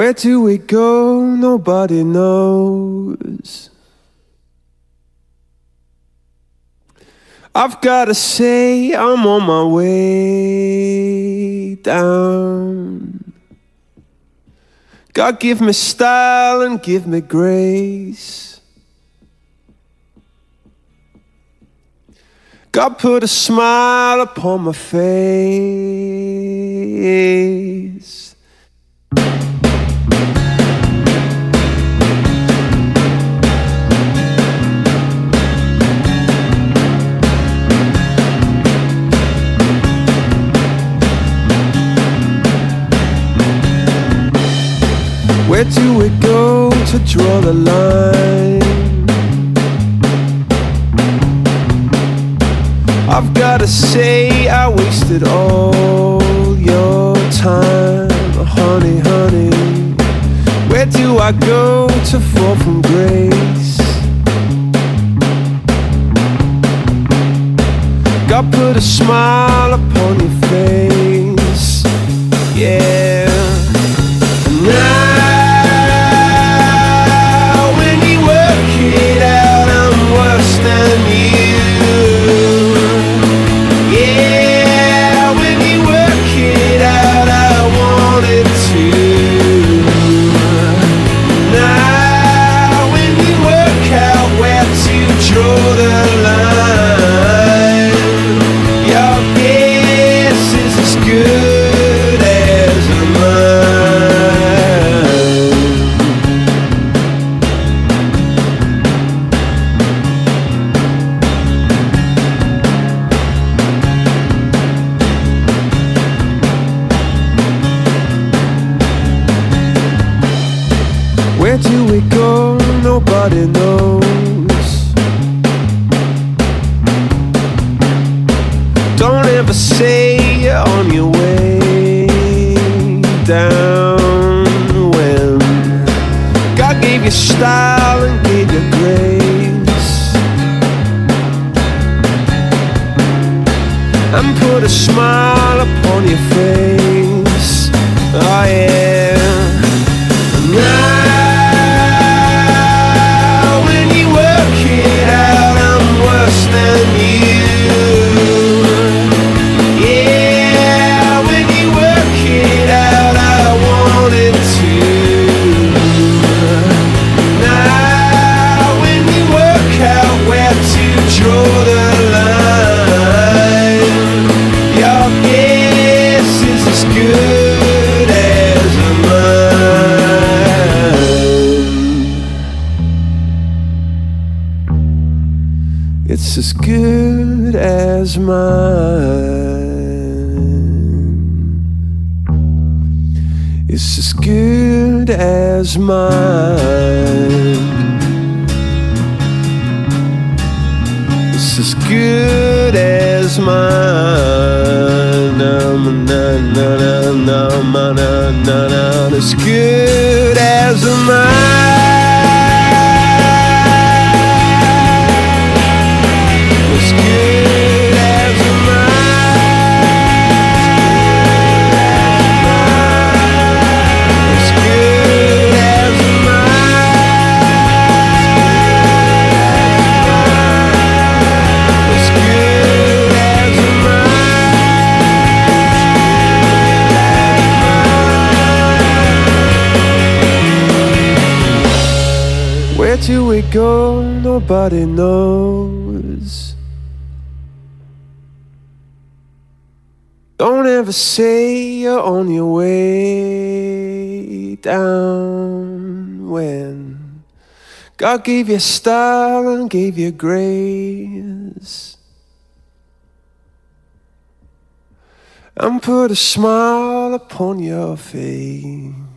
Where do we go? Nobody knows. I've gotta say I'm on my way down. God give me style and give me grace. God put a smile upon my face. Where do we go to draw the line? I've gotta say I wasted all your time, honey, honey. Where do I go to fall from grace? God put a smile upon your face, yeah. Now than you. Yeah, when you work it out, I wanted to. Now when you work out where to draw the line, your guess is as good as mine. Where do we go? Nobody knows. Don't ever say you're on your way down when God gave you style and gave you grace and put a smile upon your face. Oh yeah. Now than you. Yeah, when you work it out, I wanted to. Now when you work out where to draw the line, your guess is as good as mine. It's as good as mine. It's as good as mine. It's as good as mine. As good as mine. Where do we go? Nobody knows. Don't ever say you're on your way down when God gave you style and gave you grace and put a smile upon your face.